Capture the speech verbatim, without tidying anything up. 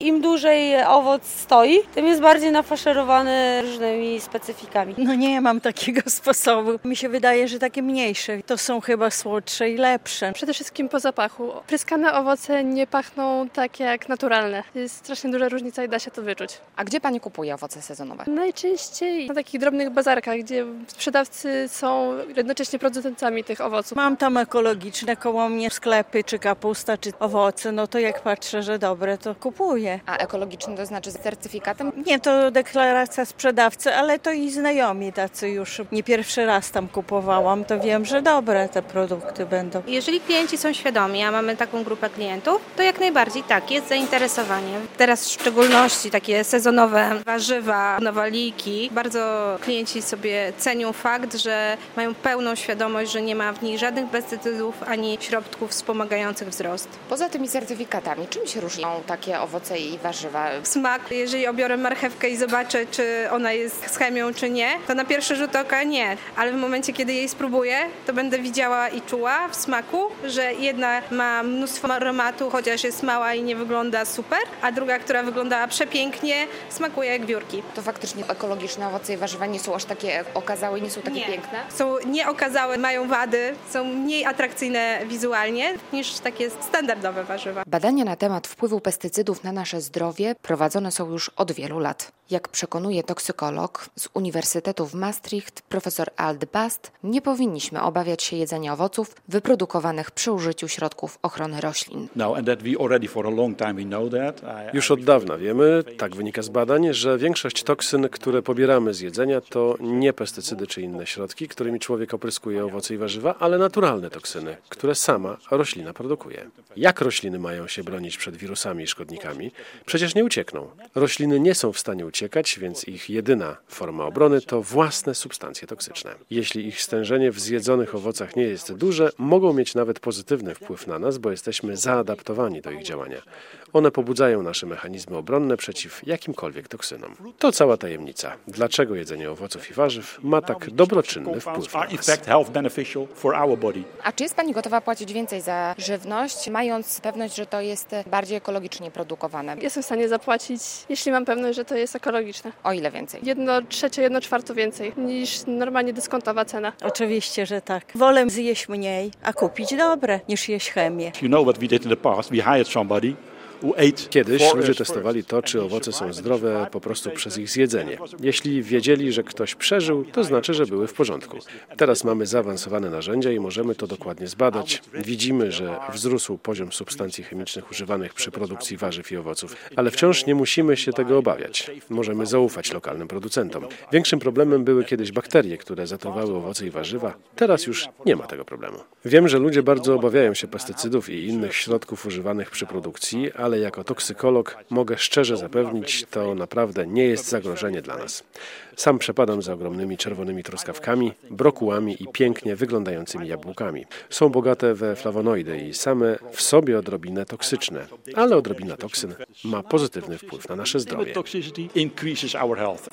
im dłużej owoc stoi, tym jest bardziej nafaszerowany różnymi specyfikami. No nie mam takiego sposobu. Mi się wydaje, że takie mniejsze to są chyba słodsze i lepsze. Przede wszystkim po zapachu. Pryskane owoce nie pachną tak jak naturalne. Jest strasznie duża różnica i da się to wyczuć. A gdzie pani kupuje owoce sezonowe? Najczęściej na takich drobnych bazarkach, gdzie sprzedawcy są jednocześnie producentami tych owoców. Mam tam ekologiczne koło mnie sklepy, czy kapusta, czy owoce. No to jak patrzę, że dobre, to kupuję. A ekologiczny to znaczy z certyfikatem? Nie, to deklaracja sprzedawcy, ale to i znajomi tacy już. Nie pierwszy raz tam kupowałam, to wiem, że dobre te produkty będą. Jeżeli klienci są świadomi, a mamy taką grupę klientów, to jak najbardziej tak, jest zainteresowanie. Teraz w szczególności takie sezonowe warzywa, nowaliki. Bardzo klienci sobie cenią fakt, że mają pełną świadomość, że nie ma w nich żadnych pestycydów ani środków wspomagających wzrost. Poza tymi certyfikatami, czym się różnią takie owoce i warzywa? Smak, jeżeli obiorę marchewkę i zobaczę, czy ona jest z chemią, czy nie, to na pierwszy rzut oka nie. Ale w momencie, kiedy jej spróbuję, to będę widziała i czuła w smaku, że jedna ma mnóstwo aromatu, chociaż jest mała i nie wygląda super, a druga, która wygląda przepięknie, smakuje jak wiórki. To faktycznie ekologiczne owoce i warzywa nie są aż takie okazałe, nie są takie nie. piękne? Są nieokazałe, mają wady, są mniej atrakcyjne wizualnie niż takie standardowe warzywa. Badania na temat wpływu pestycydów na nasze zdrowie prowadzone są już od wielu lat. Jak przekonuje toksykolog z Uniwersytetu w Maastricht, profesor Alt Bast, nie powinniśmy obawiać się jedzenia owoców wyprodukowanych przy użyciu środków ochrony roślin. Już od dawna wiemy, tak wynika z badań, że większość toksyn, które pobieramy z jedzenia, to nie pestycydy czy inne środki, którymi człowiek opryskuje owoce i warzywa, ale naturalne toksyny, które sama roślina produkuje. Jak rośliny mają się bronić przed wirusami i szkodnikami? Przecież nie uciekną. Rośliny nie są w stanie uciekać, więc ich jedyna forma obrony to własne substancje toksyczne. Jeśli ich stężenie w zjedzonych owocach nie jest duże, mogą mieć nawet pozytywny wpływ na nas, bo jesteśmy zaadaptowani do ich działania. One pobudzają nasze mechanizmy obronne przeciw jakimkolwiek toksynom. To cała tajemnica. Dlaczego jedzenie owoców i warzyw ma tak dobroczynny wpływ na nas. A czy jest pani gotowa płacić więcej za żywność, mając pewność, że to jest bardziej ekologicznie produkowane? Jestem w stanie zapłacić, jeśli mam pewność, że to jest ekologiczne. O ile więcej? Jedno trzecie, jedno czwarto więcej niż normalnie dyskontowa cena. Oczywiście, że tak. Wolę zjeść mniej, a kupić dobre, niż jeść chemię. Kiedyś ludzie testowali to, czy owoce są zdrowe po prostu przez ich zjedzenie. Jeśli wiedzieli, że ktoś przeżył, to znaczy, że były w porządku. Teraz mamy zaawansowane narzędzia i możemy to dokładnie zbadać. Widzimy, że wzrósł poziom substancji chemicznych używanych przy produkcji warzyw i owoców, ale wciąż nie musimy się tego obawiać. Możemy zaufać lokalnym producentom. Większym problemem były kiedyś bakterie, które zatruwały owoce i warzywa. Teraz już nie ma tego problemu. Wiem, że ludzie bardzo obawiają się pestycydów i innych środków używanych przy produkcji, ale ale jako toksykolog mogę szczerze zapewnić, to naprawdę nie jest zagrożenie dla nas. Sam przepadam za ogromnymi czerwonymi truskawkami, brokułami i pięknie wyglądającymi jabłkami. Są bogate we flawonoidy i same w sobie odrobinę toksyczne, ale odrobina toksyn ma pozytywny wpływ na nasze zdrowie.